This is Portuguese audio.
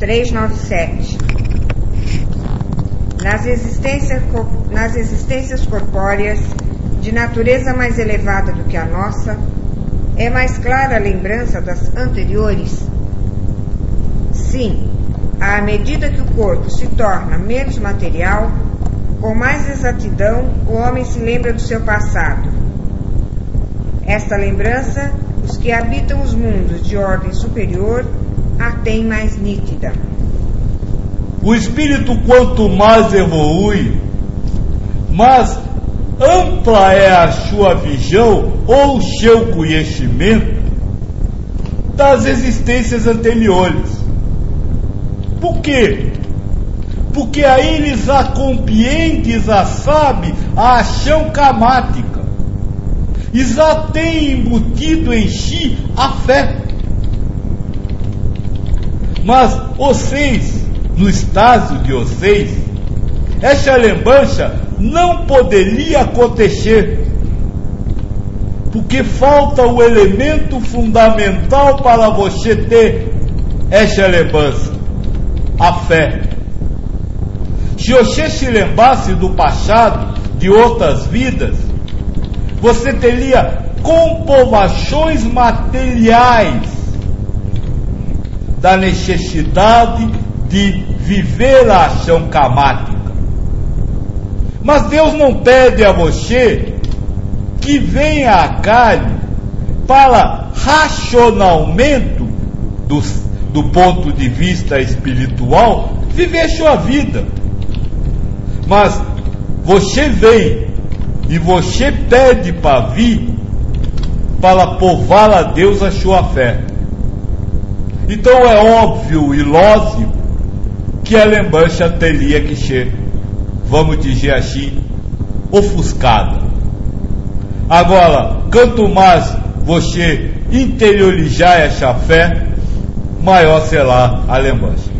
397. Nas existências corpóreas, de natureza mais elevada do que a nossa, é mais clara a lembrança das anteriores? Sim, à medida que o corpo se torna menos material, com mais exatidão o homem se lembra do seu passado. Esta lembrança, os que habitam os mundos de ordem superior a têm mais nítida. O espírito, quanto mais evolui, mais ampla é a sua visão ou seu conhecimento das existências anteriores. Por quê? Porque aí eles a compreendem, já sabe a ação karmática, e já tem embutido em si a fé. Mas vocês, no estágio de vocês, essa lembrança não poderia acontecer, porque falta o elemento fundamental para você ter essa lembrança, a fé. Se você se lembrasse do passado, de outras vidas, você teria comprovações materiais da necessidade de viver a ação karmática. Mas Deus não pede a você que venha a carne para racionalmente, do ponto de vista espiritual, viver sua vida. Mas você vem e você pede para vir para provar a Deus a sua fé. Então é óbvio e lógico que a lembrança teria que ser, vamos dizer assim, ofuscada. Agora, quanto mais você interiorizar essa fé, maior será a lembrança.